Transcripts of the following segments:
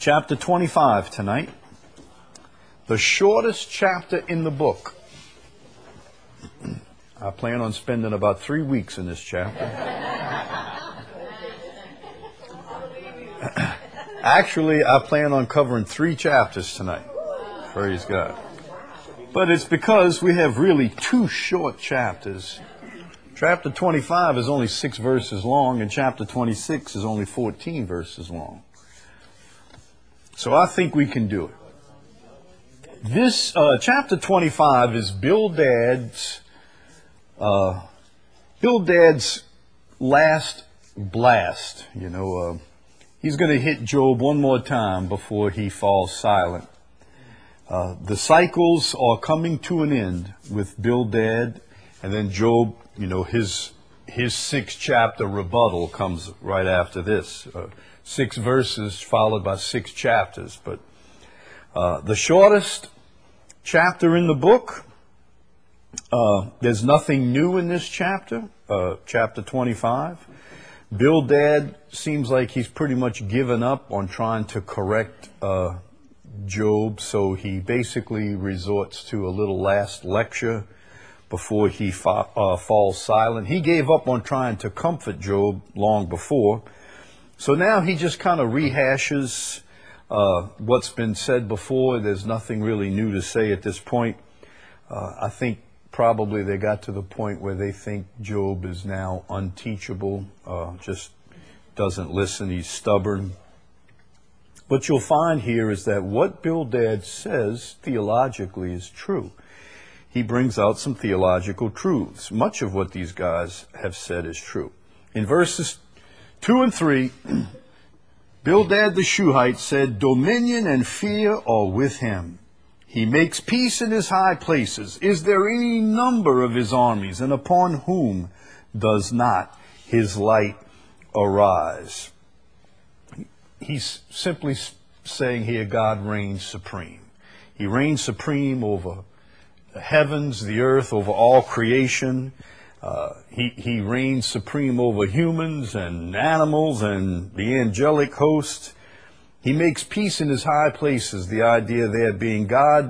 Chapter 25 tonight. The shortest chapter in the book. I plan on spending about 3 weeks in this chapter. Actually, I plan on covering 3 chapters tonight. Praise God. But it's because we have really 2 short chapters. Chapter 25 is only 6 verses long, and chapter 26 is only 14 verses long. So I think we can do it. This chapter 25 is Bildad's last blast. He's going to hit Job one more time before he falls silent. The cycles are coming to an end with Bildad, and then Job, his 6th chapter rebuttal comes right after this. 6 verses followed by 6 chapters. But the shortest chapter in the book, there's nothing new in this chapter, chapter 25. Bildad seems like he's pretty much given up on trying to correct Job, so he basically resorts to a little last lecture before he falls silent. He gave up on trying to comfort Job long before. So now he just kind of rehashes what's been said before. There's nothing really new to say at this point. I think probably they got to the point where they think Job is now unteachable, just doesn't listen, he's stubborn. What you'll find here is that what Bildad says theologically is true. He brings out some theological truths. Much of what these guys have said is true. In verses 2 and 3, Bildad the Shuhite said, "Dominion and fear are with him. He makes peace in his high places. Is there any number of his armies, and upon whom does not his light arise?" He's simply saying here God reigns supreme. He reigns supreme over the heavens, the earth, over all creation. He reigns supreme over humans and animals and the angelic host. He makes peace in his high places, the idea there being God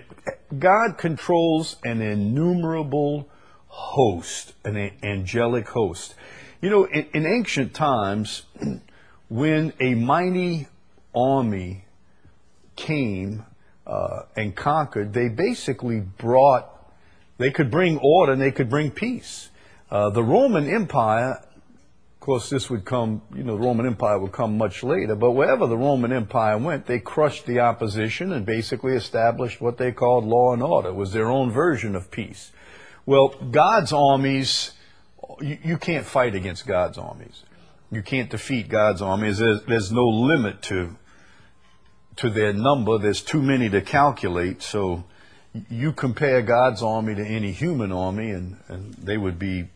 controls an innumerable host, an angelic host. In ancient times, when a mighty army came and conquered, they basically they could bring order and they could bring peace. The Roman Empire, of course, this would come, the Roman Empire would come much later, but wherever the Roman Empire went, they crushed the opposition and basically established what they called law and order. It was their own version of peace. Well, God's armies, you can't fight against God's armies. You can't defeat God's armies. There's no limit to their number. There's too many to calculate. So you compare God's army to any human army, and they would be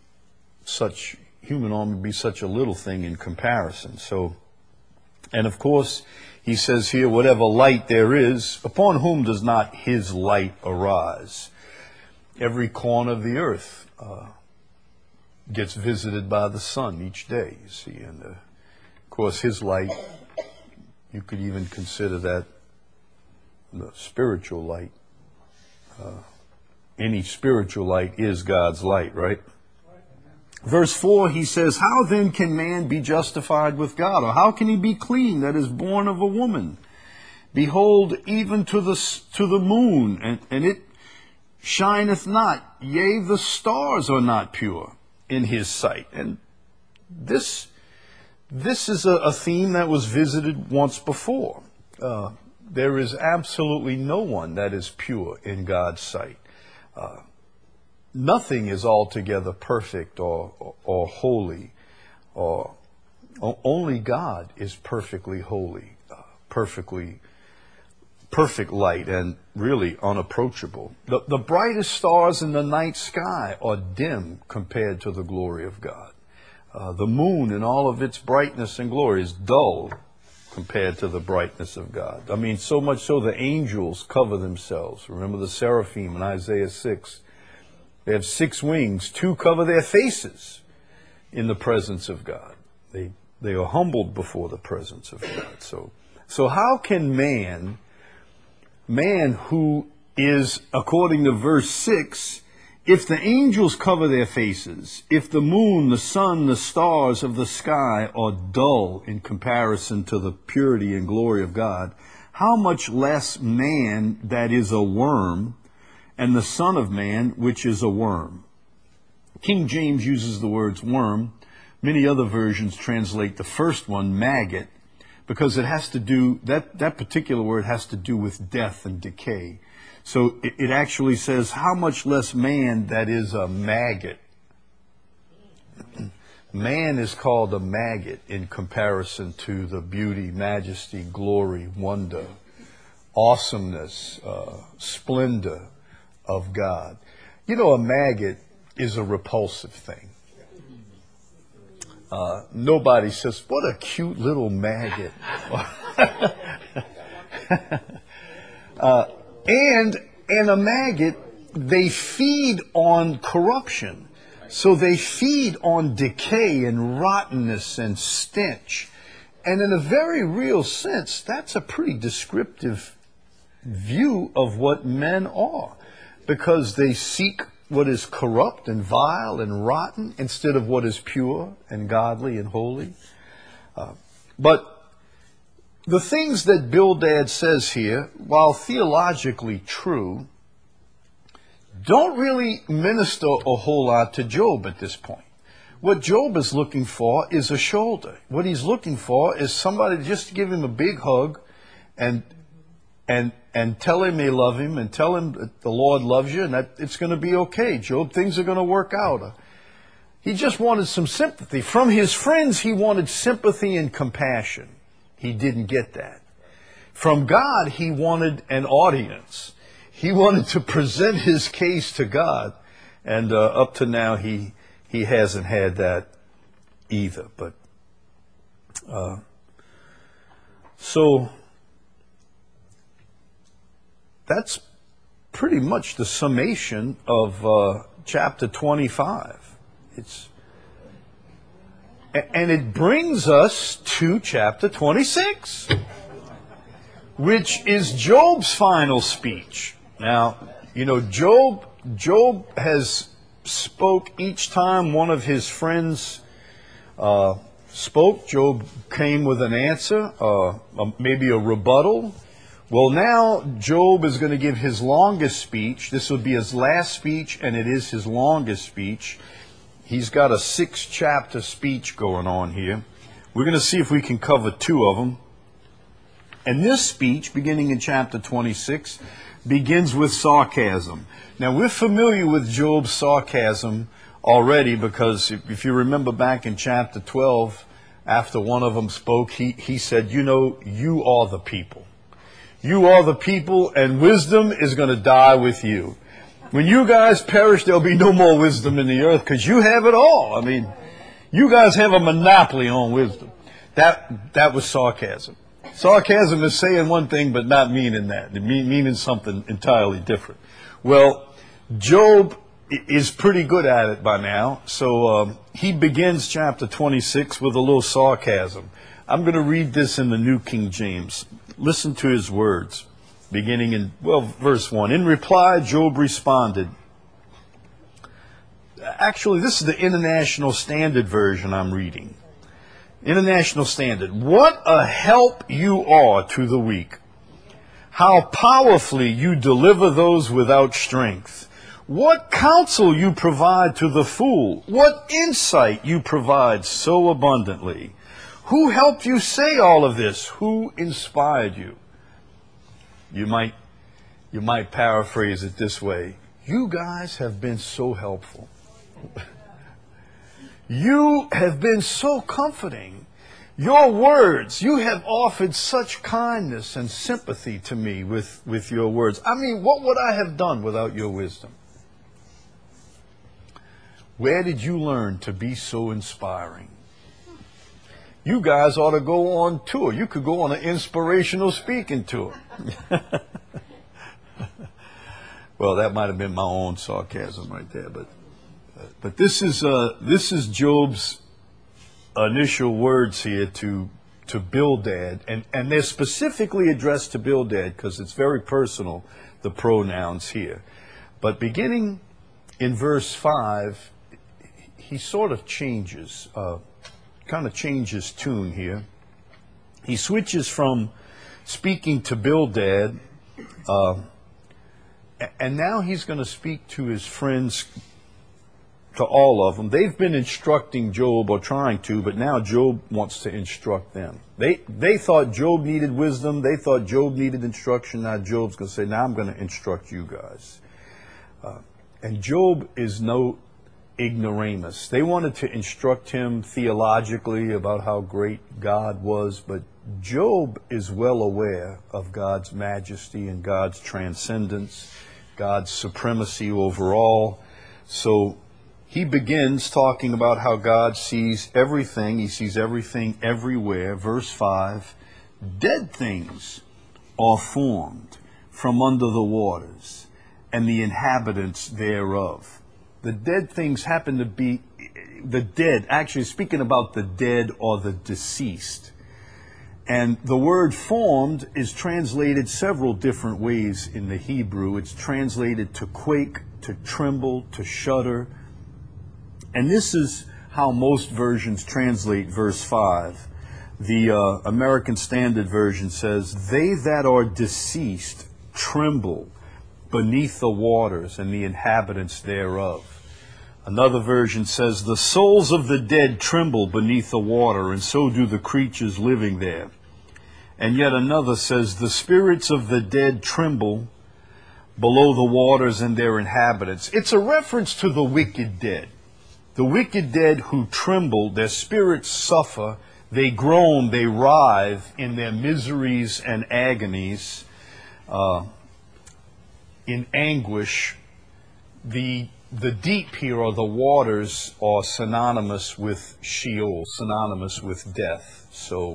human army would be such a little thing in comparison. So, and of course, he says here, whatever light there is, upon whom does not his light arise? Every corner of the earth gets visited by the sun each day, you see. And of course, his light, you could even consider that the spiritual light. Any spiritual light is God's light, right? Verse 4, he says, "How then can man be justified with God? Or how can he be clean that is born of a woman? Behold, even to the moon, and it shineth not. Yea, the stars are not pure in his sight." And this is a theme that was visited once before. There is absolutely no one that is pure in God's sight. Nothing is altogether perfect or holy. Only God is perfectly holy, perfect light, and really unapproachable. The brightest stars in the night sky are dim compared to the glory of God. The moon in all of its brightness and glory is dull compared to the brightness of God. I mean, so much so the angels cover themselves. Remember the seraphim in Isaiah 6. They have 6 wings. 2 cover their faces in the presence of God. They are humbled before the presence of God. So So how can man who is, according to verse 6, if the angels cover their faces, if the moon, the sun, the stars of the sky are dull in comparison to the purity and glory of God, how much less man that is a worm, and the Son of Man, which is a worm. King James uses the words worm. Many other versions translate the first one, maggot, because it has to do, that particular word has to do with death and decay. So it actually says, how much less man that is a maggot. Man is called a maggot in comparison to the beauty, majesty, glory, wonder, awesomeness, splendor of God. You know, a maggot is a repulsive thing. Nobody says, what a cute little maggot. And a maggot, they feed on corruption. So they feed on decay and rottenness and stench. And in a very real sense, that's a pretty descriptive view of what men are. Because they seek what is corrupt and vile and rotten instead of what is pure and godly and holy. But the things that Bildad says here, while theologically true, don't really minister a whole lot to Job at this point. What Job is looking for is a shoulder. What he's looking for is somebody just to give him a big hug and tell him they love him and tell him that the Lord loves you and that it's going to be okay. Job, things are going to work out. He just wanted some sympathy. From his friends, he wanted sympathy and compassion. He didn't get that. From God, he wanted an audience. He wanted to present his case to God. And up to now, he hasn't had that either. But so that's pretty much the summation of chapter 25. And it brings us to chapter 26, which is Job's final speech. Now, you know, Job has spoke each time one of his friends spoke. Job came with an answer, maybe a rebuttal. Well, now Job is going to give his longest speech. This will be his last speech, and it is his longest speech. He's got a 6-chapter speech going on here. We're going to see if we can cover 2 of them. And this speech, beginning in chapter 26, begins with sarcasm. Now, we're familiar with Job's sarcasm already because if you remember back in chapter 12, after one of them spoke, he said, you know, you are the people. You are the people, and wisdom is going to die with you. When you guys perish, there'll be no more wisdom in the earth because you have it all. I mean, you guys have a monopoly on wisdom. That was sarcasm. Sarcasm is saying one thing but not meaning that. Meaning something entirely different. Well, Job is pretty good at it by now. So he begins chapter 26 with a little sarcasm. I'm going to read this in the New King James. Listen to his words. Beginning in, verse 1. In reply, Job responded. Actually, this is the International Standard Version I'm reading. International Standard. What a help you are to the weak. How powerfully you deliver those without strength. What counsel you provide to the fool. What insight you provide so abundantly. Who helped you say all of this? Who inspired you? You might paraphrase it this way. You guys have been so helpful. You have been so comforting. Your words, you have offered such kindness and sympathy to me with your words. I mean, what would I have done without your wisdom? Where did you learn to be so inspiring? You guys ought to go on tour. You could go on an inspirational speaking tour. Well, that might have been my own sarcasm right there, but this is Job's initial words here to to Bildad, and they're specifically addressed to Bildad because it's very personal, the pronouns here. But beginning in verse 5, he sort of changes, kind of changes tune here. He switches from speaking to Bildad, and now he's going to speak to his friends, to all of them. They've been instructing Job, or trying to, but now Job wants to instruct them. They thought Job needed wisdom. They thought Job needed instruction. Now Job's going to say, now I'm going to instruct you guys. And Job is no ignoramus. They wanted to instruct him theologically about how great God was, but Job is well aware of God's majesty and God's transcendence, God's supremacy over all. So he begins talking about how God sees everything. He sees everything everywhere. Verse 5, dead things are formed from under the waters, and the inhabitants thereof. The dead things happen to be the dead, actually speaking about the dead or the deceased. And the word formed is translated several different ways in the Hebrew. It's translated to quake, to tremble, to shudder. And this is how most versions translate verse 5. The American Standard Version says, they that are deceased tremble beneath the waters and the inhabitants thereof. Another version says, the souls of the dead tremble beneath the water, and so do the creatures living there. And yet another says, the spirits of the dead tremble below the waters and their inhabitants. It's a reference to the wicked dead. The wicked dead who tremble, their spirits suffer, they groan, they writhe in their miseries and agonies, in anguish. The deep here, or the waters, are synonymous with Sheol, synonymous with death. So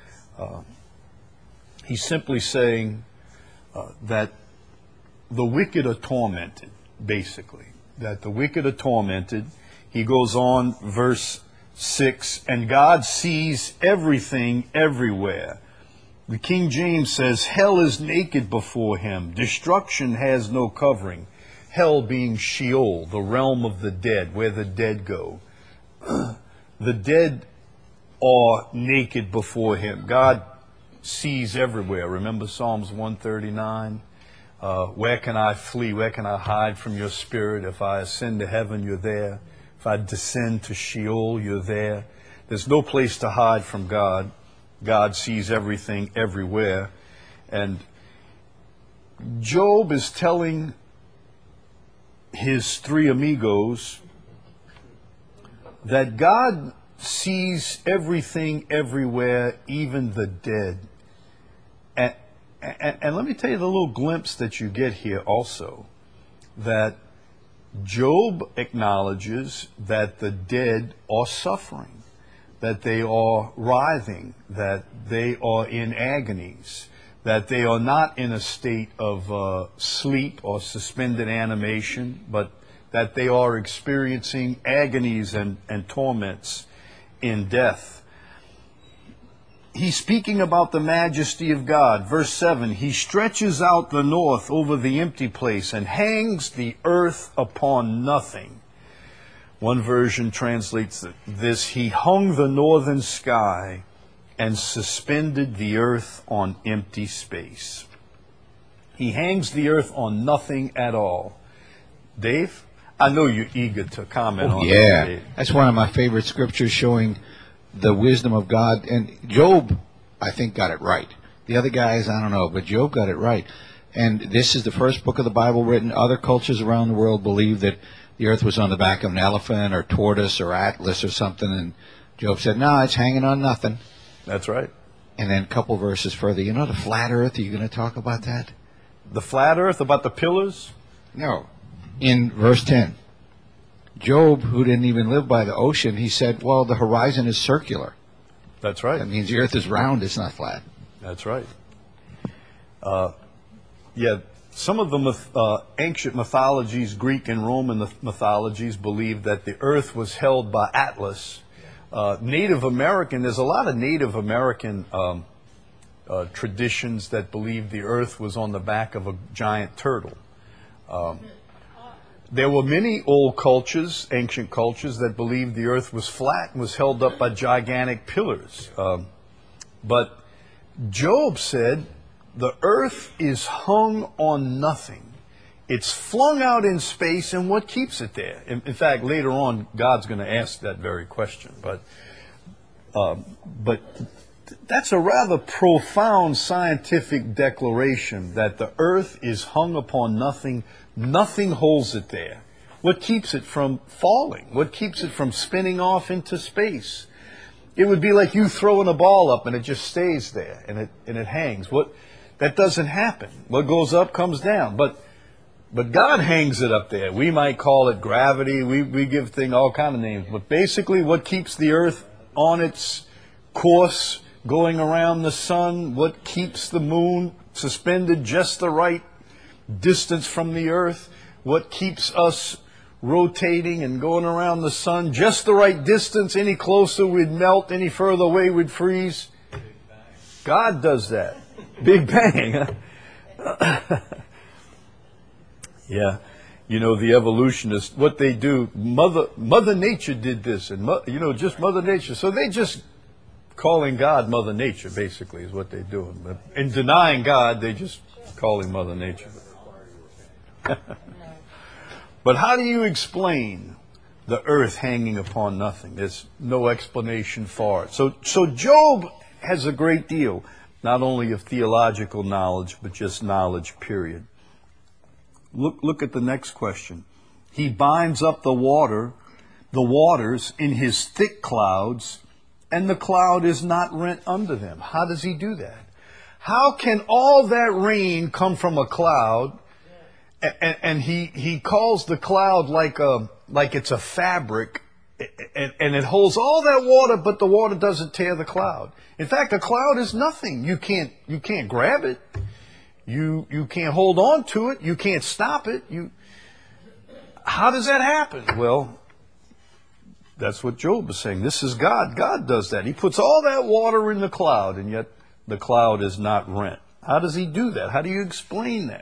he's simply saying that the wicked are tormented, basically. That the wicked are tormented. He goes on, verse 6, and God sees everything everywhere. The King James says, hell is naked before him. Destruction has no covering. Hell being Sheol, the realm of the dead, where the dead go. The dead are naked before him. God sees everywhere. Remember Psalms 139? Where can I flee? Where can I hide from your spirit? If I ascend to heaven, you're there. If I descend to Sheol, you're there. There's no place to hide from God. God sees everything everywhere. And Job is telling his three amigos that God sees everything everywhere, even the dead. And let me tell you the little glimpse that you get here also, that Job acknowledges that the dead are suffering, that they are writhing, that they are in agonies, that they are not in a state of sleep or suspended animation, but that they are experiencing agonies and torments in death. He's speaking about the majesty of God. Verse 7, he stretches out the north over the empty place and hangs the earth upon nothing. One version translates this, he hung the northern sky and suspended the earth on empty space. He hangs the earth on nothing at all. Dave, I know you're eager to comment on that. Yeah, that's one of my favorite scriptures showing the wisdom of God. And Job, I think, got it right. The other guys, I don't know, but Job got it right. And this is the first book of the Bible written. Other cultures around the world believe that the earth was on the back of an elephant or tortoise or atlas or something. And Job said, no, it's hanging on nothing. That's right. And then a couple verses further, you know, the flat earth, are you going to talk about that? The flat earth, about the pillars? No. In verse 10. Job, who didn't even live by the ocean, he said, well, the horizon is circular. That's right. That means the earth is round, it's not flat. That's right. Some of the ancient mythologies, Greek and Roman mythologies, believed that the earth was held by Atlas Native American, there's a lot of Native American traditions that believe the earth was on the back of a giant turtle. There were many old cultures, ancient cultures, that believed the earth was flat and was held up by gigantic pillars. But Job said the earth is hung on nothing. It's flung out in space, and what keeps it there? In fact, later on, God's going to ask that very question. But that's a rather profound scientific declaration that the earth is hung upon nothing. Nothing holds it there. What keeps it from falling? What keeps it from spinning off into space? It would be like you throwing a ball up and it just stays there and it hangs. That doesn't happen. What goes up comes down. But God hangs it up there. We might call it gravity. We give things all kind of names. But basically what keeps the earth on its course going around the sun, what keeps the moon suspended just the right distance from the earth, what keeps us rotating and going around the sun just the right distance, any closer we'd melt, any further away we'd freeze. God does that. Big Bang. Yeah. You know, the evolutionists, what they do, Mother Nature did this, and just Mother Nature. So they just calling God Mother Nature, basically, is what they're doing. But in denying God, they just call him Mother Nature. But how do you explain the earth hanging upon nothing? There's no explanation for it. So Job has a great deal, not only of theological knowledge, but just knowledge, period. Look at the next question. He binds up the waters in his thick clouds, and the cloud is not rent under them. How does he do that? How can all that rain come from a cloud? And he calls the cloud like it's a fabric, and it holds all that water, but the water doesn't tear the cloud. In fact, a cloud is nothing. You can't grab it. You can't hold on to it. You can't stop it. How does that happen? Well, that's what Job is saying. This is God. God does that. He puts all that water in the cloud, and yet the cloud is not rent. How does he do that? How do you explain that?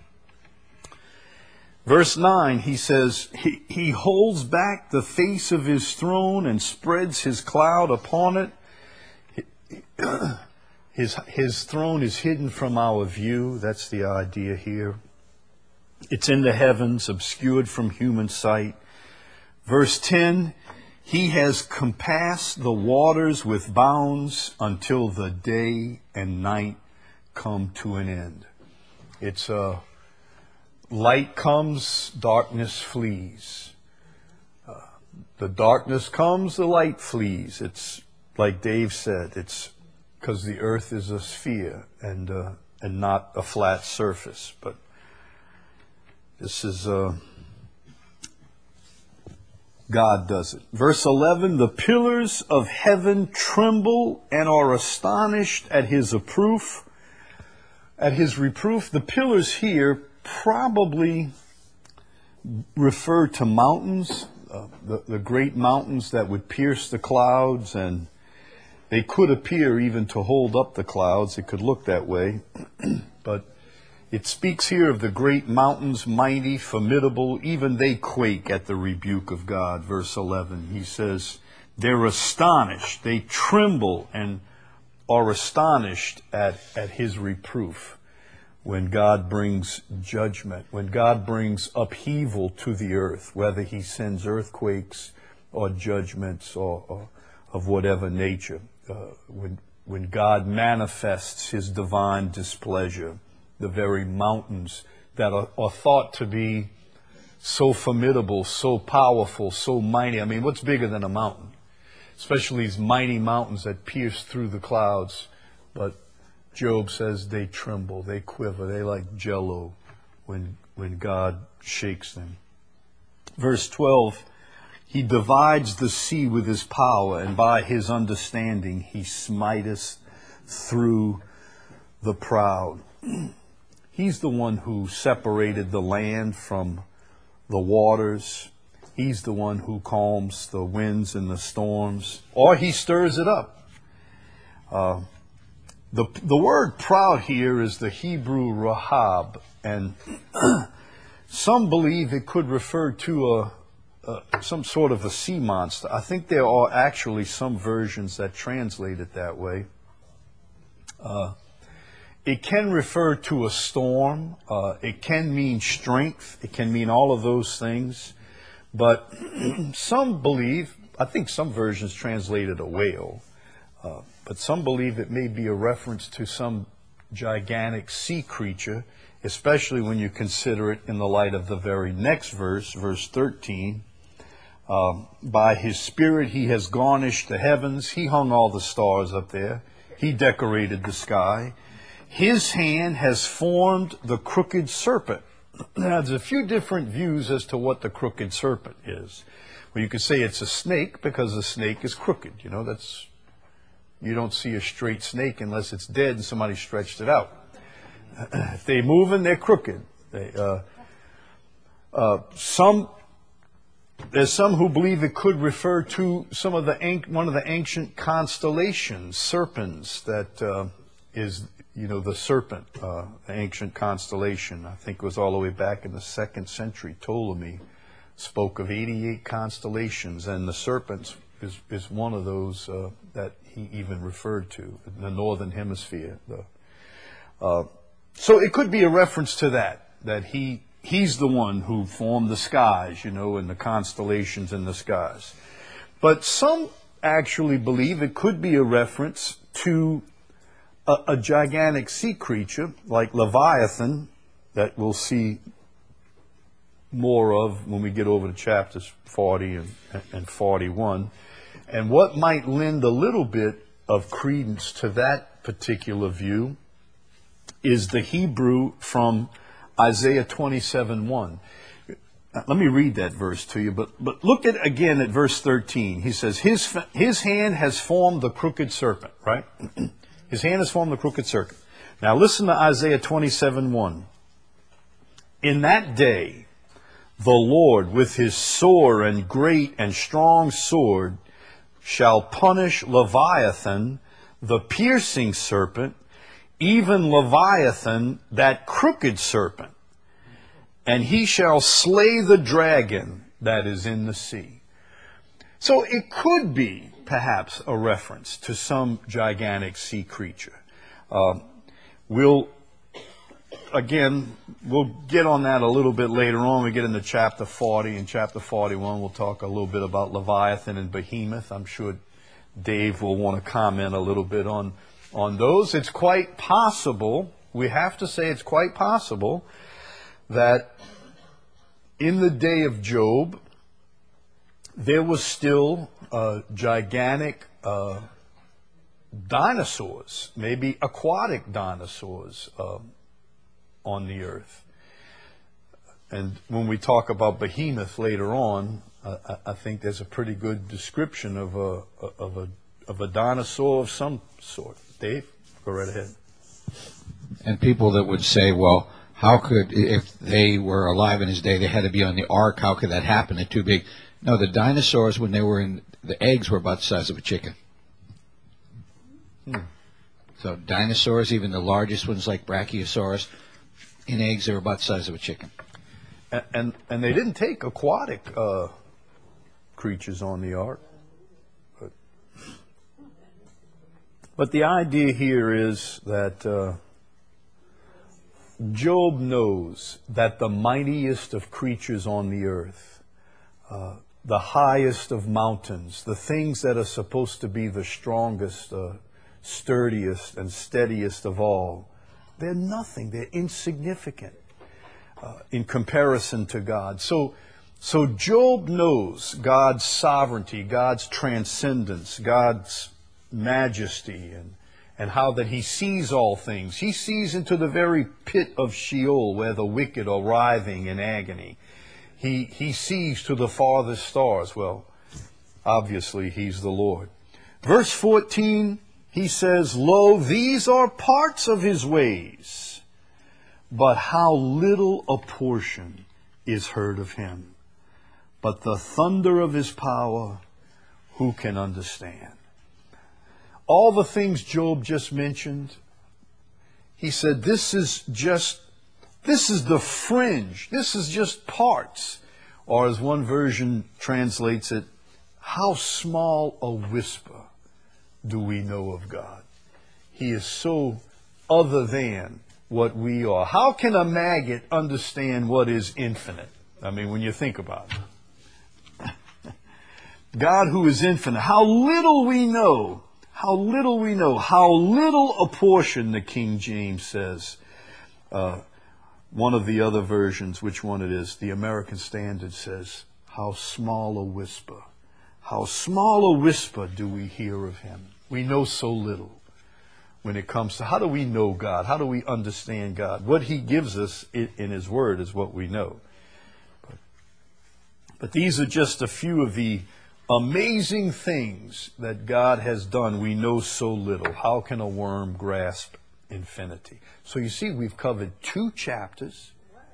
Verse 9, he says, he holds back the face of his throne and spreads his cloud upon it. His throne is hidden from our view. That's the idea here. It's in the heavens, obscured from human sight. Verse 10, he has compassed the waters with bounds until the day and night come to an end. It's light comes, darkness flees. The darkness comes, the light flees. It's like Dave said, it's because the earth is a sphere and not a flat surface. But this is God does it. Verse 11, the pillars of heaven tremble and are astonished at his reproof. At his reproof, the pillars here probably refer to mountains, the great mountains that would pierce the clouds, and they could appear even to hold up the clouds. It could look that way. But it speaks here of the great mountains, mighty, formidable. Even they quake at the rebuke of God. Verse 11, he says, they're astonished. They tremble and are astonished at his reproof. When God brings judgment, when God brings upheaval to the earth, whether he sends earthquakes or judgments or of whatever nature, when God manifests his divine displeasure, the very mountains that are thought to be so formidable, so powerful, so mighty. I mean, what's bigger than a mountain? Especially these mighty mountains that pierce through the clouds. But Job says they tremble, they quiver, they like jello when God shakes them. Verse 12, he divides the sea with his power, and by his understanding he smiteth through the proud. He's the one who separated the land from the waters. He's the one who calms the winds and the storms, or he stirs it up. The word proud here is the Hebrew rahab, and some believe it could refer to some sort of a sea monster. I think there are actually some versions that translate it that way. It can refer to a storm. It can mean strength. It can mean all of those things. But some believe, I think some versions translate it a whale, but some believe it may be a reference to some gigantic sea creature, especially when you consider it in the light of the very next verse, verse 13. By his spirit he has garnished the heavens. He hung all the stars up there. He decorated the sky. His hand has formed the crooked serpent. Now, there's a few different views as to what the crooked serpent is. Well, you could say it's a snake because a snake is crooked. You know, you don't see a straight snake unless it's dead and somebody stretched it out. If they're moving, they're crooked. There's some who believe it could refer to one of the ancient constellations, serpents, that is, the serpent, the ancient constellation. I think it was all the way back in the 2nd century. Ptolemy spoke of 88 constellations, and the serpent is one of those that he even referred to, in the northern hemisphere. So it could be a reference to that he's the one who formed the skies, and the constellations in the skies. But some actually believe it could be a reference to a gigantic sea creature like Leviathan that we'll see more of when we get over to chapters 40 and 41. And what might lend a little bit of credence to that particular view is the Hebrew from Isaiah 27:1. Let me read that verse to you, but look again at verse 13. He says, his hand has formed the crooked serpent, right? His hand has formed the crooked serpent. Now listen to Isaiah 27:1. In that day, the Lord with his sore and great and strong sword shall punish Leviathan, the piercing serpent, even Leviathan, that crooked serpent. And he shall slay the dragon that is in the sea. So it could be perhaps a reference to some gigantic sea creature. We'll get on that a little bit later on. We get into chapter 40. In chapter 41, we'll talk a little bit about Leviathan and Behemoth. I'm sure Dave will want to comment a little bit on those. It's quite possible, we have to say it's quite possible, that in the day of Job, there was still gigantic dinosaurs, maybe aquatic dinosaurs on the earth. And when we talk about Behemoth later on, I think there's a pretty good description of a dinosaur of some sort. Dave, go right ahead. And people that would say, well, how could, if they were alive in his day, they had to be on the ark, how could that happen? They're too big. No, the dinosaurs, when they were in, the eggs were about the size of a chicken. So dinosaurs, even the largest ones like Brachiosaurus, in eggs, they were about the size of a chicken. And they didn't take aquatic creatures on the ark. But the idea here is that Job knows that the mightiest of creatures on the earth, the highest of mountains, the things that are supposed to be the strongest, sturdiest, and steadiest of all, they're nothing. They're insignificant in comparison to God. So Job knows God's sovereignty, God's transcendence, God's majesty, and how that he sees all things. He sees into the very pit of Sheol where the wicked are writhing in agony. He sees to the farthest stars. Well, obviously he's the Lord. Verse 14, he says, lo, these are parts of his ways, but how little a portion is heard of him. but the thunder of his power, who can understand? All the things Job just mentioned, he said, this is the fringe. This is just parts. Or as one version translates it, how small a whisper do we know of God? He is so other than what we are. How can a maggot understand what is infinite? I mean, when you think about it. God who is infinite, how little we know, how little we know, how little a portion, the King James says. One of the other versions, which one it is, the American Standard says, how small a whisper. How small a whisper do we hear of him? We know so little when it comes to how do we know God? How do we understand God? What he gives us in his word is what we know. But these are just a few of the amazing things that God has done. We know so little. How can a worm grasp infinity? So you see, we've covered 2 chapters.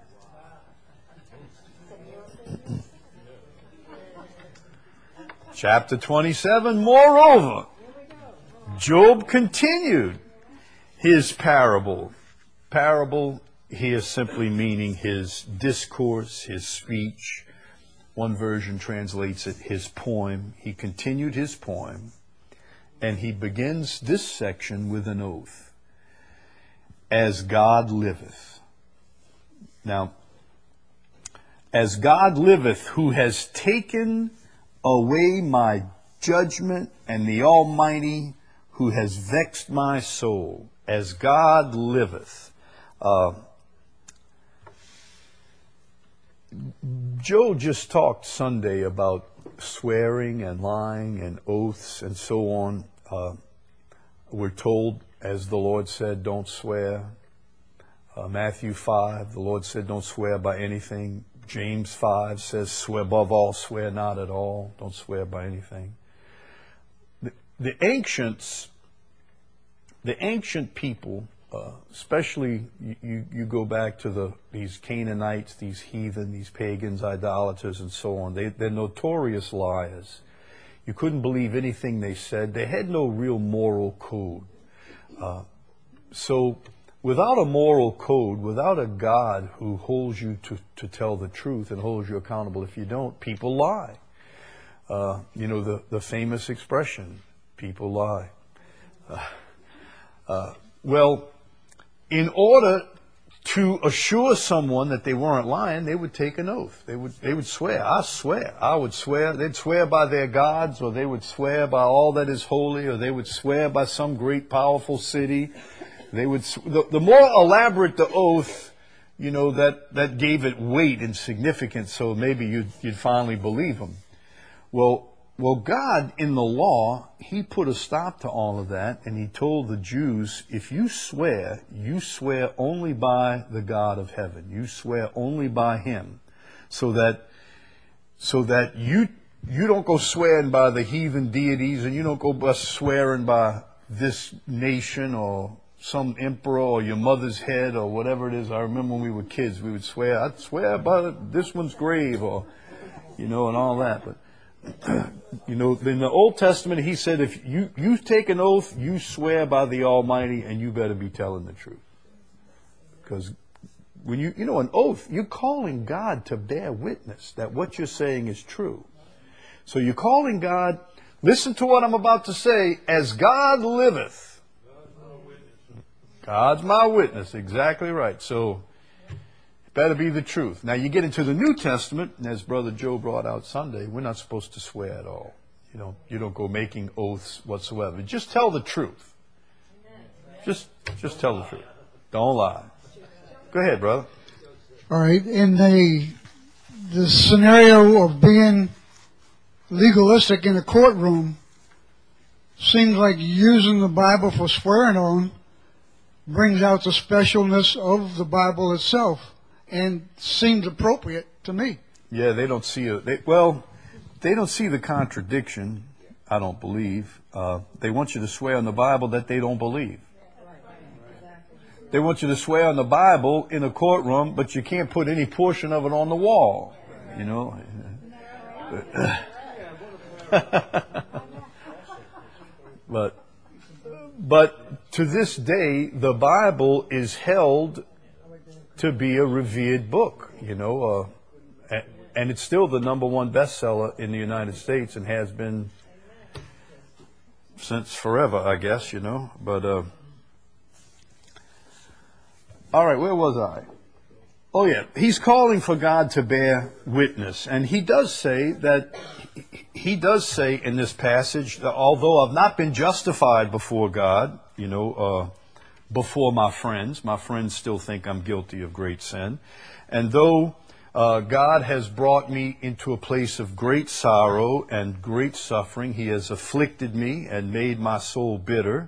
Chapter 27, moreover, Job continued his parable. Parable here simply meaning his discourse, his speech. One version translates it his poem. He continued his poem, and he begins this section with an oath. As God liveth. Now, as God liveth, who has taken away my judgment, and the Almighty who has vexed my soul, as God liveth. Joe just talked Sunday about swearing and lying and oaths and so on. We're told, as the Lord said, don't swear. Matthew 5, the Lord said, don't swear by anything. James 5 says, swear above all, swear not at all. Don't swear by anything. The ancient people, especially you go back to these Canaanites, these heathen, these pagans, idolaters, and so on. They're notorious liars. You couldn't believe anything they said. They had no real moral code. So without a moral code, without a God who holds you to tell the truth and holds you accountable if you don't, people lie. The famous expression, people lie. Well, in order to assure someone that they weren't lying, they would take an oath. They would swear. I would swear. They'd swear by their gods, or they would swear by all that is holy, or they would swear by some great powerful city. They would. The more elaborate the oath, that gave it weight and significance. So maybe you'd finally believe them. Well, God in the law, he put a stop to all of that, and he told the Jews, if you swear only by the God of heaven. You swear only by him, so that you don't go swearing by the heathen deities, and you don't go swearing by this nation or some emperor or your mother's head or whatever it is. I remember when we were kids, we would swear, I'd swear by this one's grave, or and all that. But in the Old Testament, he said, if you take an oath, you swear by the Almighty, and you better be telling the truth. Because when an oath, you're calling God to bear witness that what you're saying is true. So you're calling God, listen to what I'm about to say, as God liveth. God's my witness, exactly right. So it better be the truth. Now you get into the New Testament, and as Brother Joe brought out Sunday, we're not supposed to swear at all. You don't go making oaths whatsoever. Just tell the truth. Just tell the truth. Don't lie. Go ahead, brother. All right. In the scenario of being legalistic in a courtroom, seems like using the Bible for swearing on brings out the specialness of the Bible itself, and seems appropriate to me. Yeah, they don't see they don't see the contradiction, I don't believe. They want you to swear on the Bible that they don't believe. They want you to swear on the Bible in a courtroom, but you can't put any portion of it on the wall. But to this day, the Bible is held to be a revered book, and it's still the number one bestseller in the United States and has been since forever, I guess, But, all right, where was I? Oh, yeah. He's calling for God to bear witness. And he does say in this passage that although I've not been justified before God, before my friends still think I'm guilty of great sin. And though God has brought me into a place of great sorrow and great suffering, He has afflicted me and made my soul bitter.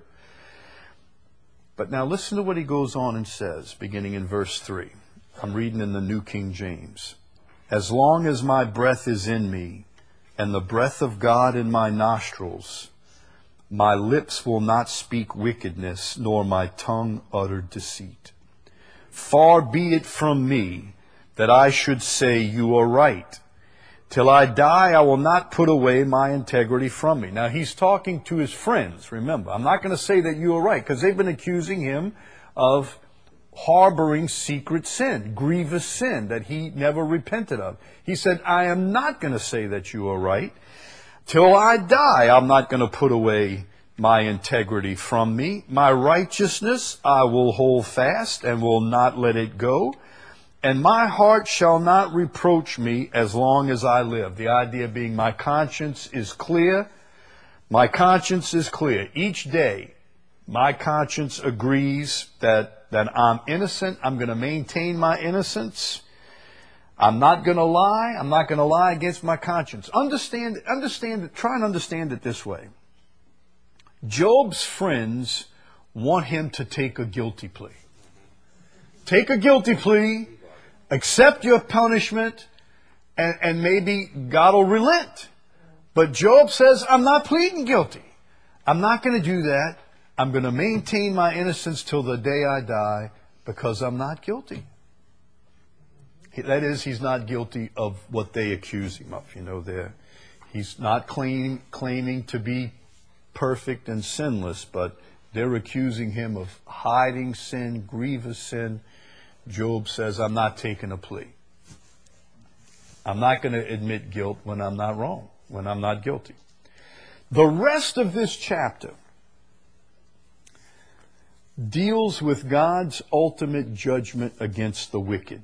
But now listen to what he goes on and says, beginning in verse 3. I'm reading in the New King James. As long as my breath is in me, and the breath of God in my nostrils, my lips will not speak wickedness, nor my tongue utter deceit. Far be it from me that I should say you are right. Till I die, I will not put away my integrity from me. Now, he's talking to his friends, remember. I'm not going to say that you are right, because they've been accusing him of harboring secret sin, grievous sin that he never repented of. He said, I am not going to say that you are right. Till I die, I'm not going to put away my integrity from me. My righteousness I will hold fast and will not let it go. And my heart shall not reproach me as long as I live. The idea being my conscience is clear. My conscience is clear. Each day, my conscience agrees that I'm innocent. I'm going to maintain my innocence. I'm not going to lie. I'm not going to lie against my conscience. Understand it. Try and understand it this way. Job's friends want him to take a guilty plea. Take a guilty plea. Accept your punishment, and maybe God will relent. But Job says, I'm not pleading guilty. I'm not going to do that. I'm going to maintain my innocence till the day I die because I'm not guilty. That is, he's not guilty of what they accuse him of. He's not claiming to be perfect and sinless, but they're accusing him of hiding sin, grievous sin. Job says, I'm not taking a plea. I'm not going to admit guilt when I'm not wrong, when I'm not guilty. The rest of this chapter deals with God's ultimate judgment against the wicked.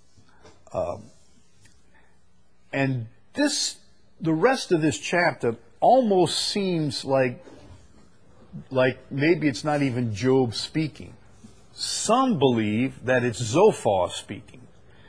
And the rest of this chapter almost seems like maybe it's not even Job speaking. Some believe that it's Zophar speaking.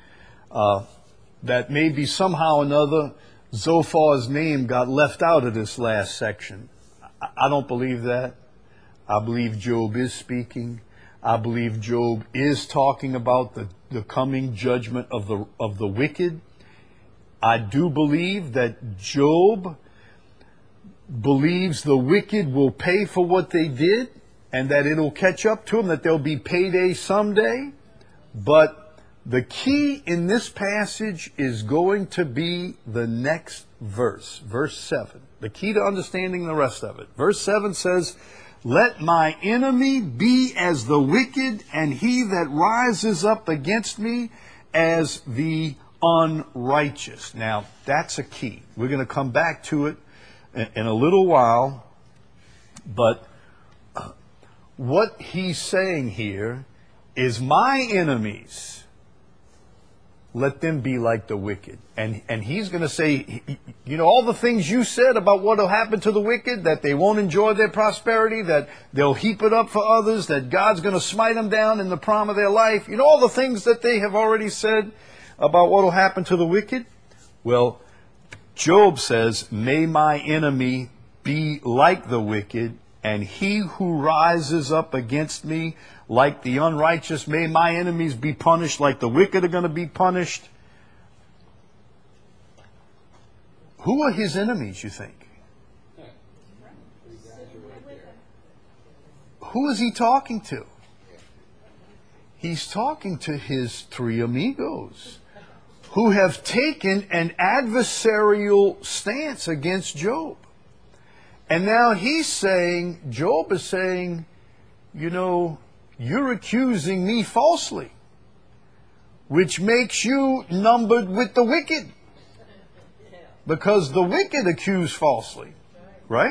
That maybe somehow or another Zophar's name got left out of this last section. I don't believe that. I believe Job is speaking. I believe Job is talking about the coming judgment of the wicked. I do believe that Job believes the wicked will pay for what they did, and that it'll catch up to them, that there'll be payday someday. But the key in this passage is going to be the next verse, verse 7. The key to understanding the rest of it. Verse 7 says, let my enemy be as the wicked, and he that rises up against me as the unrighteous. Now, that's a key. We're going to come back to it in a little while, but what he's saying here is my enemies, let them be like the wicked. And he's going to say, all the things you said about what will happen to the wicked, that they won't enjoy their prosperity, that they'll heap it up for others, that God's going to smite them down in the prime of their life, all the things that they have already said about what will happen to the wicked. Well, Job says, may my enemy be like the wicked, and he who rises up against me like the unrighteous, may my enemies be punished like the wicked are going to be punished. Who are his enemies, you think? Who is he talking to? He's talking to his three amigos. who have taken an adversarial stance against Job. And now Job is saying, you're accusing me falsely, which makes you numbered with the wicked. Because the wicked accuse falsely. Right?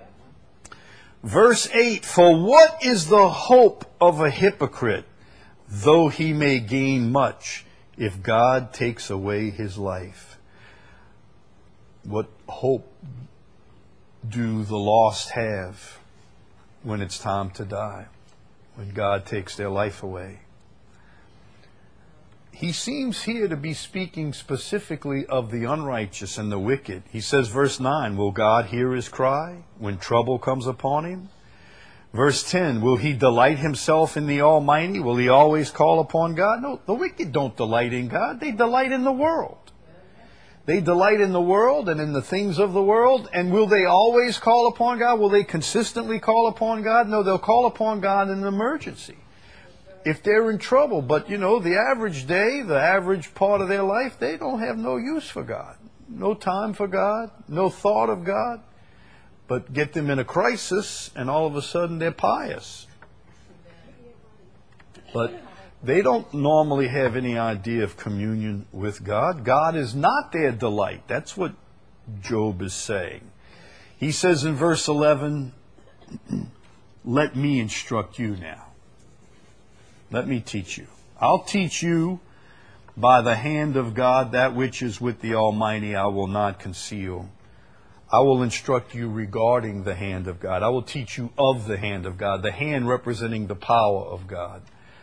Verse 8, for what is the hope of a hypocrite, though he may gain much, if God takes away his life? What hope do the lost have when it's time to die, when God takes their life away? He seems here to be speaking specifically of the unrighteous and the wicked. He says, verse 9, will God hear his cry when trouble comes upon him? Verse 10, will he delight himself in the Almighty? Will he always call upon God? No, the wicked don't delight in God. They delight in the world. They delight in the world and in the things of the world. And will they always call upon God? Will they consistently call upon God? No, they'll call upon God in an emergency, if they're in trouble. But, the average day, the average part of their life, they don't have no use for God. No time for God. No thought of God. But get them in a crisis, and all of a sudden they're pious. But they don't normally have any idea of communion with God. God is not their delight. That's what Job is saying. He says in verse 11, let me instruct you now. Let me teach you. I'll teach you by the hand of God that which is with the Almighty I will not conceal. I will instruct you regarding the hand of God. I will teach you of the hand of God, the hand representing the power of God.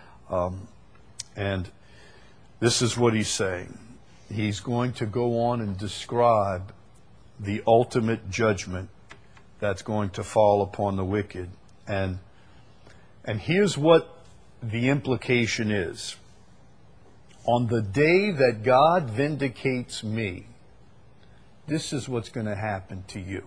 And this is what he's saying. He's going to go on and describe the ultimate judgment that's going to fall upon the wicked. And here's what the implication is. On the day that God vindicates me, this is what's going to happen to you.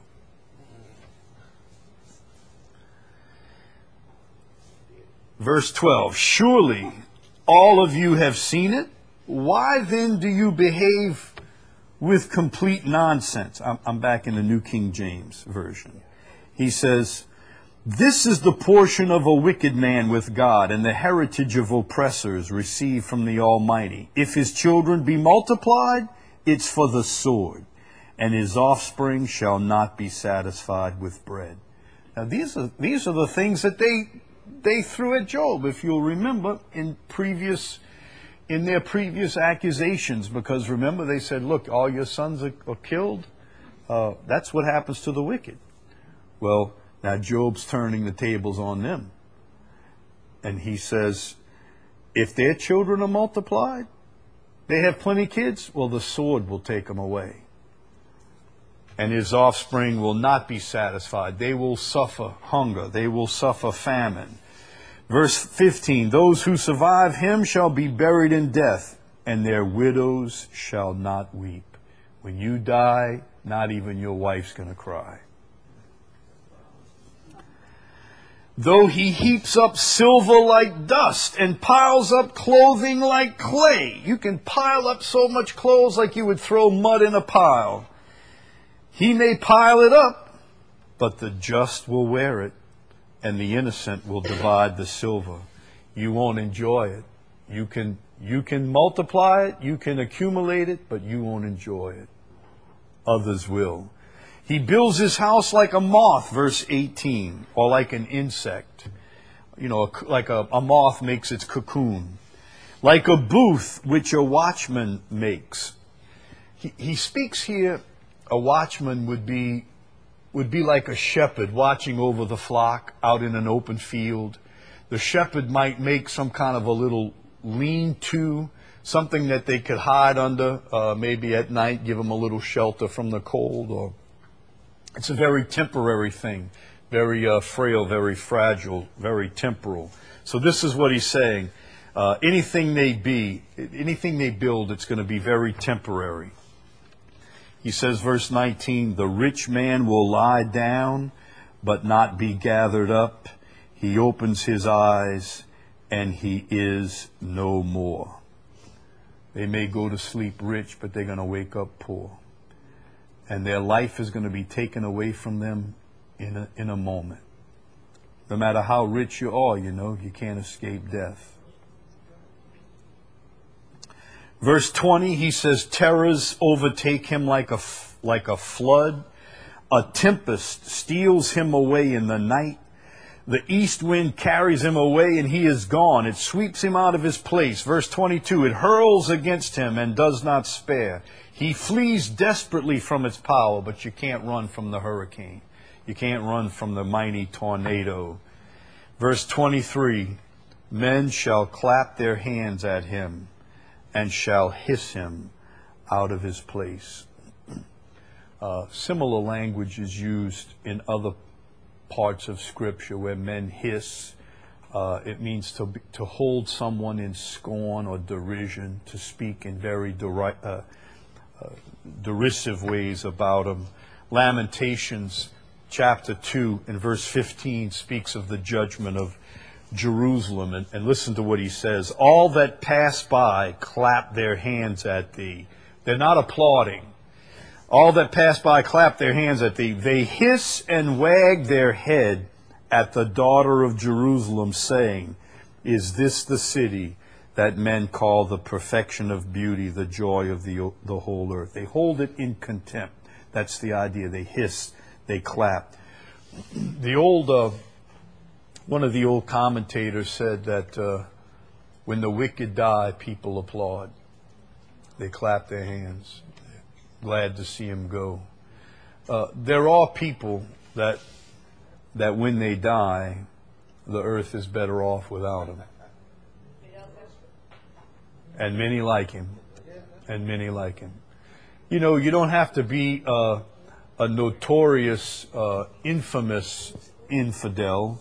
Verse 12, surely all of you have seen it. Why then do you behave with complete nonsense? I'm back in the New King James Version. He says, this is the portion of a wicked man with God, and the heritage of oppressors received from the Almighty. If his children be multiplied, it's for the sword, and his offspring shall not be satisfied with bread. Now these are the things that they threw at Job, if you'll remember, in their previous accusations. Because remember, they said, look, all your sons are killed. That's what happens to the wicked. Well, now Job's turning the tables on them. And he says, if their children are multiplied, they have plenty of kids, well, the sword will take them away. And his offspring will not be satisfied. They will suffer hunger. They will suffer famine. Verse 15, those who survive him shall be buried in death, and their widows shall not weep. When you die, not even your wife's going to cry. Though he heaps up silver like dust and piles up clothing like clay. You can pile up so much clothes like you would throw mud in a pile. He may pile it up, but the just will wear it, and the innocent will divide the silver. You won't enjoy it. You can multiply it, you can accumulate it, but you won't enjoy it. Others will. He builds his house like a moth, verse 18, or like an insect. Like a moth makes its cocoon. Like a booth which a watchman makes. He speaks here, a watchman would be like a shepherd watching over the flock out in an open field. The shepherd might make some kind of a little lean-to, something that they could hide under, maybe at night, give them a little shelter from the cold. Or it's a very temporary thing, very frail, very fragile, very temporal. So this is what he's saying. Anything they build, it's going to be very temporary. He says, verse 19, the rich man will lie down, but not be gathered up. He opens his eyes, and he is no more. They may go to sleep rich, but they're going to wake up poor. And their life is going to be taken away from them in a moment. No matter how rich you are, you can't escape death. Verse 20, he says, terrors overtake him like a flood. A tempest steals him away in the night. The east wind carries him away and he is gone. It sweeps him out of his place. Verse 22, it hurls against him and does not spare. He flees desperately from its power, but you can't run from the hurricane. You can't run from the mighty tornado. Verse 23, men shall clap their hands at him and shall hiss him out of his place. Similar language is used in other parts of Scripture where men hiss. It means to hold someone in scorn or derision, to speak in very derisive ways about them. Lamentations chapter 2 and verse 15 speaks of the judgment of Jerusalem. And listen to what he says. All that pass by clap their hands at thee. They're not applauding. All that pass by clap their hands at thee. They hiss and wag their head at the daughter of Jerusalem, saying, is this the city that men call the perfection of beauty, the joy of the whole earth? They hold it in contempt. That's the idea. They hiss, they clap. One of the old commentators said that when the wicked die, people applaud. They clap their hands. Glad to see him go. There are people that when they die, the earth is better off without him. And many like him. And many like him. You don't have to be a notorious, infamous infidel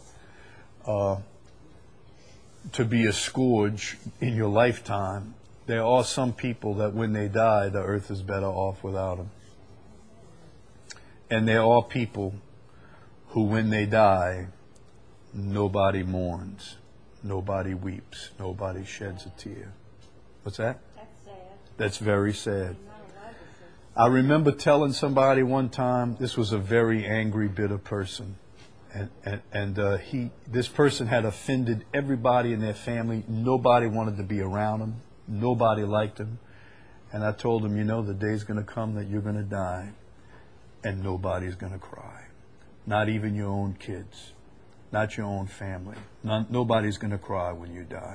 to be a scourge in your lifetime. There are some people that when they die, the earth is better off without them. And there are people who when they die, nobody mourns, nobody weeps, nobody sheds a tear. What's that? That's sad. That's very sad. I remember telling somebody one time, this was a very angry, bitter person. And this person had offended everybody in their family. Nobody wanted to be around him. Nobody liked him. And I told him, the day's going to come that you're going to die. And nobody's going to cry. Not even your own kids. Not your own family. Nobody's going to cry when you die.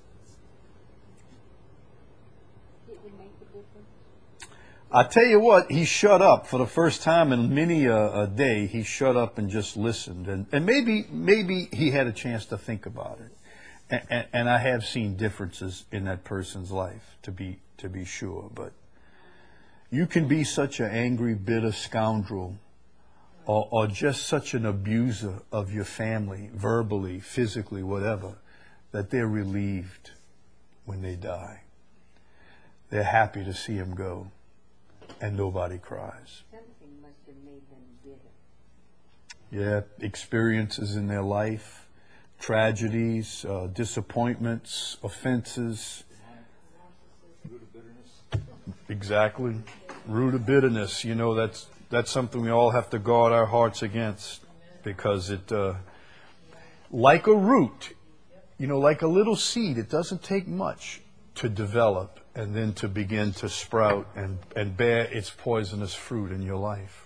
Did it make a difference? I tell you what, he shut up for the first time in many a day. He shut up and just listened. And maybe he had a chance to think about it. And I have seen differences in that person's life, to be sure. But you can be such an angry, bitter scoundrel, or just such an abuser of your family, verbally, physically, whatever, that they're relieved when they die. They're happy to see him go, and nobody cries. Something must have made them bitter. Yeah, experiences in their life. Tragedies, disappointments, offenses. Root of bitterness. Exactly. Root of bitterness. That's something we all have to guard our hearts against, because it, like a root, like a little seed, it doesn't take much to develop and then to begin to sprout and bear its poisonous fruit in your life.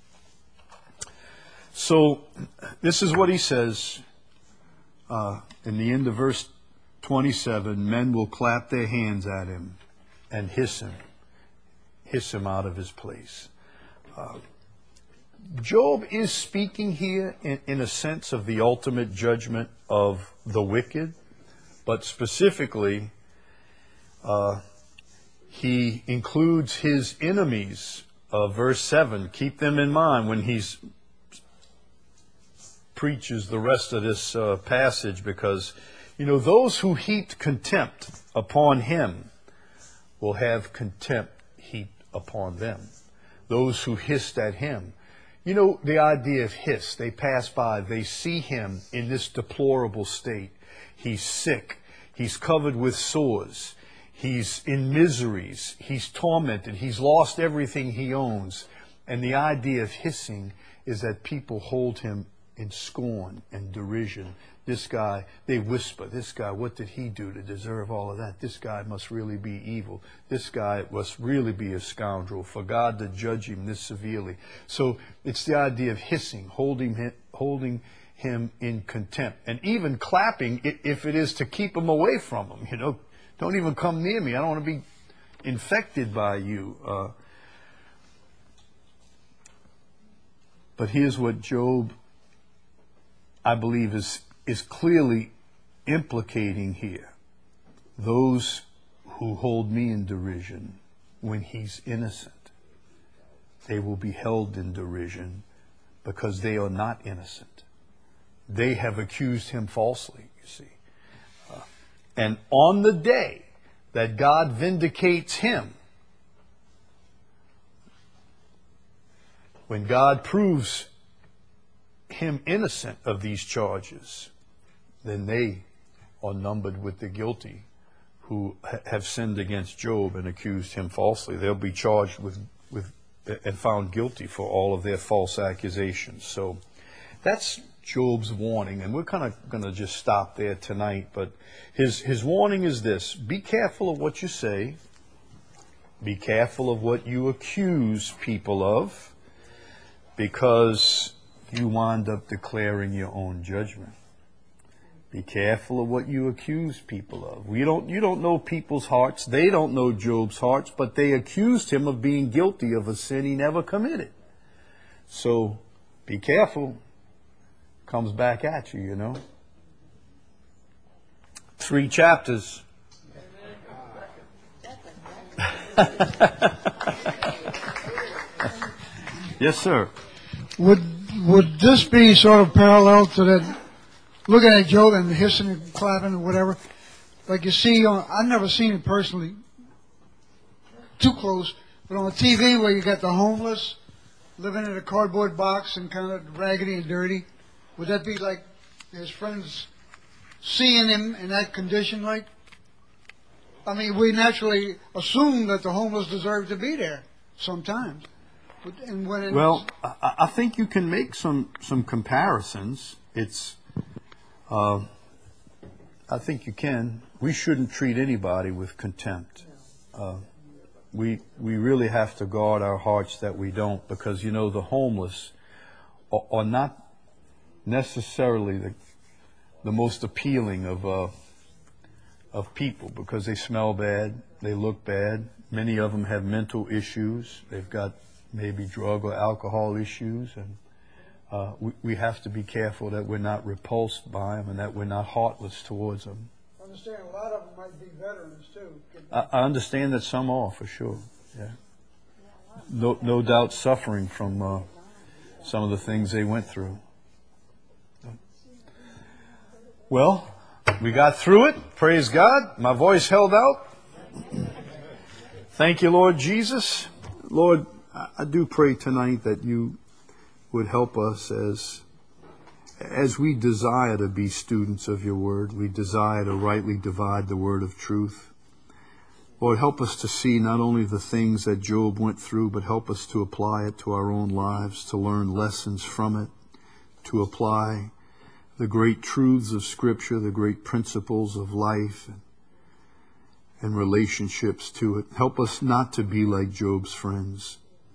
So this is what he says. In the end of verse 27, men will clap their hands at him and hiss him out of his place. Job is speaking here in a sense of the ultimate judgment of the wicked, but specifically he includes his enemies. Verse 7, keep them in mind when he's preaches the rest of this passage, because those who heaped contempt upon him will have contempt heaped upon them. Those who hissed at him, the idea of hiss, they pass by, they see him in this deplorable state. He's sick, he's covered with sores, He's in miseries. He's tormented. He's lost everything he owns. And the idea of hissing is that people hold him in scorn and derision. This guy, they whisper, this guy, what did he do to deserve all of that? This guy must really be evil. This guy must really be a scoundrel for God to judge him this severely. So it's the idea of hissing, holding him in contempt, and even clapping if it is to keep him away from him. You know, don't even come near me. I don't want to be infected by you. But here's what Job, I believe, is clearly implicating here. Those who hold me in derision when he's innocent, they will be held in derision because they are not innocent. They have accused him falsely, you see. And on the day that God vindicates him, when God proves him innocent of these charges, then they are numbered with the guilty who have sinned against Job and accused him falsely. They'll be charged with and found guilty for all of their false accusations. So that's Job's warning, and we're kind of going to just stop there tonight. But his warning is this: be careful of what you say. Be careful of what you accuse people of, because you wind up declaring your own judgment. Be careful of what you accuse people of. You don't know people's hearts. They don't know Job's hearts, but they accused him of being guilty of a sin he never committed. So be careful. Comes back at you, you know. 3 chapters. Yes, sir. Would this be sort of parallel to that, looking at Job and hissing and clapping and whatever, like you see on, I've never seen it personally too close, but on TV where you got the homeless living in a cardboard box and kind of raggedy and dirty, would that be like his friends seeing him in that condition? Like, I mean, we naturally assume that the homeless deserve to be there sometimes. And when well, I think you can make some comparisons. It's, I think you can. We shouldn't treat anybody with contempt. We really have to guard our hearts that we don't, because, you know, the homeless are not necessarily the most appealing of people, because they smell bad, they look bad. Many of them have mental issues. They've got maybe drug or alcohol issues, and we have to be careful that we're not repulsed by them and that we're not heartless towards them. I understand a lot of them might be veterans too. I understand that some are, for sure. Yeah, no doubt suffering from some of the things they went through. Well, we got through it. Praise God. My voice held out. Thank you, Lord Jesus. Lord, I do pray tonight that you would help us as we desire to be students of your word. We desire to rightly divide the word of truth. Lord, help us to see not only the things that Job went through, but help us to apply it to our own lives, to learn lessons from it, to apply the great truths of Scripture, the great principles of life and relationships to it. Help us not to be like Job's friends.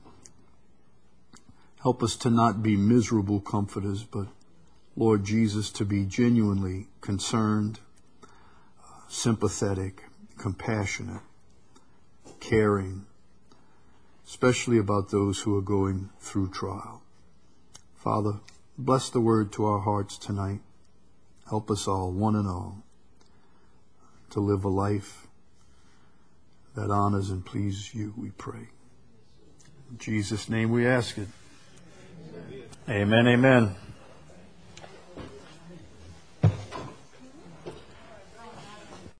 Help us to not be miserable comforters, but, Lord Jesus, to be genuinely concerned, sympathetic, compassionate, caring, especially about those who are going through trial. Father, bless the word to our hearts tonight. Help us all, one and all, to live a life that honors and pleases you, we pray. In Jesus' name we ask it. Amen, amen.